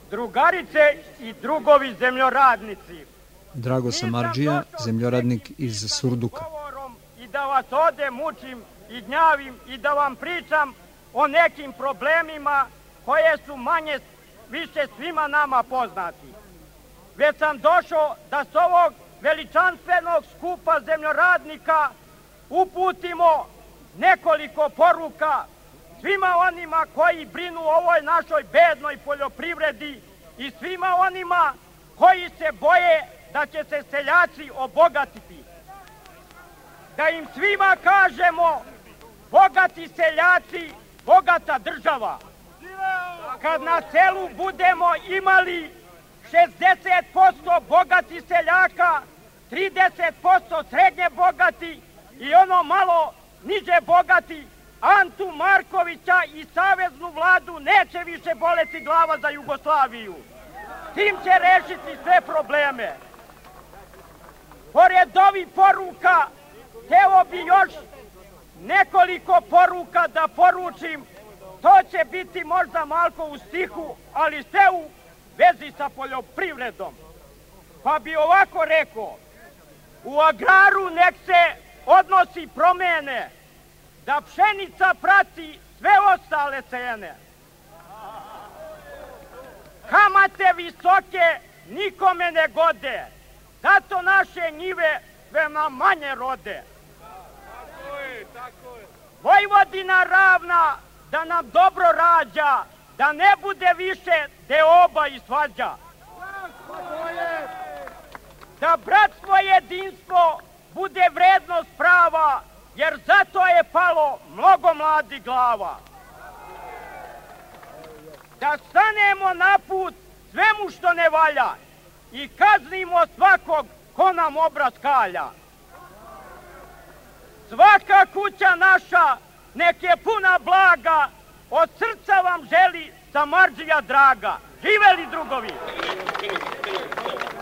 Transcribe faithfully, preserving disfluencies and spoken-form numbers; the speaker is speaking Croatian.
drugarice i drugovi zemljoradnici. Drago Samardžija, zemljoradnik iz Surduka. I da vas ovde mučim i gnjavim i da vam pričam o nekim problemima koje su manje više svima nama poznati. Već sam došao da s ovog veličanstvenog skupa zemljoradnika uputimo nekoliko poruka svima onima koji brinu o ovoj našoj bednoj poljoprivredi i svima onima koji se boje da će se seljaci obogatiti. Da im svima kažemo, bogati seljaci, bogata država. Kad na selu budemo imali šezdeset posto bogati seljaka, trideset posto srednje bogati i ono malo niže bogati, Antu Markovića i saveznu vladu neće više boleti glava za Jugoslaviju. Tim će rešiti sve probleme. Pored ovih poruka, hteo bi još nekoliko poruka da poručim. To će biti možda malko u stihu, ali sve u vezi sa poljoprivredom. Pa bi ovako rekao, u agraru nek se odnosi promene, da pšenica prati sve ostale cene. Kamate visoke nikome ne gode, zato naše njive sve nam manje rode. Vojvodina ravna da nam dobro rađa, da ne bude više deoba i svađa. Da bratstvo jedinstvo bude vrednost prava, jer zato je palo mnogo mladih glava. Da stanemo na put svemu što ne valja i kaznimo svakog ko nam obraz kalja. Svaka kuća naša nek je puna blaga, od srca vam želi Samardžija draga. Živeli drugovi!